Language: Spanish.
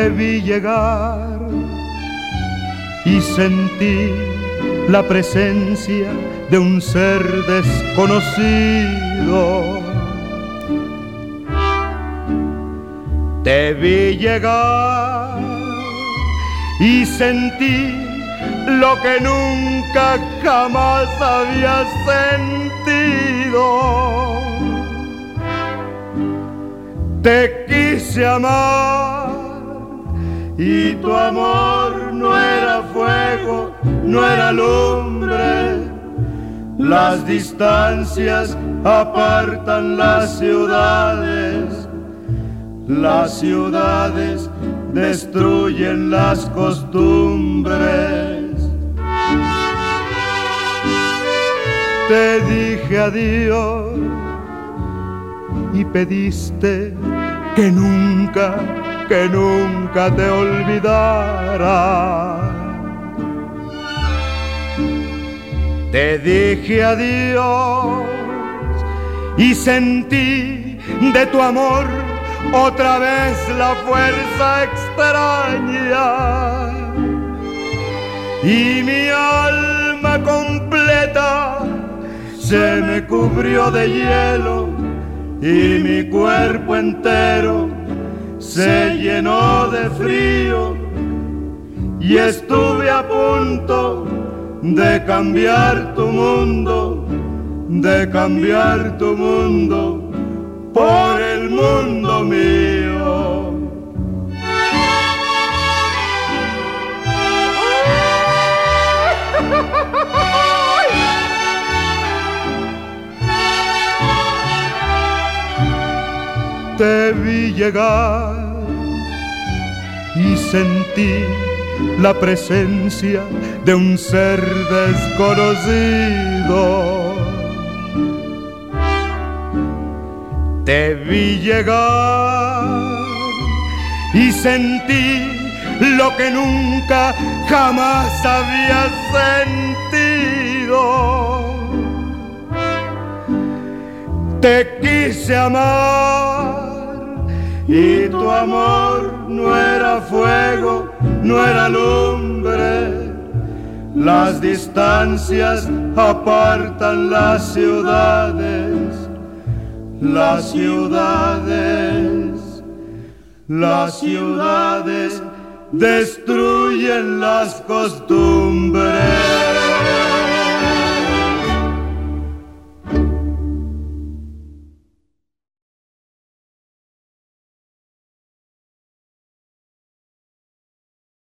Te vi llegar y sentí la presencia de un ser desconocido. Te vi llegar y sentí lo que nunca jamás había sentido. Te quise amar y tu amor no era fuego, no era lumbre. Las distancias apartan las ciudades destruyen las costumbres. Te dije adiós y pediste que nunca te olvidara. Te dije adiós y sentí de tu amor otra vez la fuerza extraña, y mi alma completa se me cubrió de hielo y mi cuerpo entero se llenó de frío, y estuve a punto de cambiar tu mundo, por el mundo mío. Te vi llegar y sentí la presencia de un ser desconocido. Te vi llegar y sentí lo que nunca jamás había sentido. Te quise amar y tu amor no era fuego, no era lumbre. Las distancias apartan las ciudades destruyen las costumbres.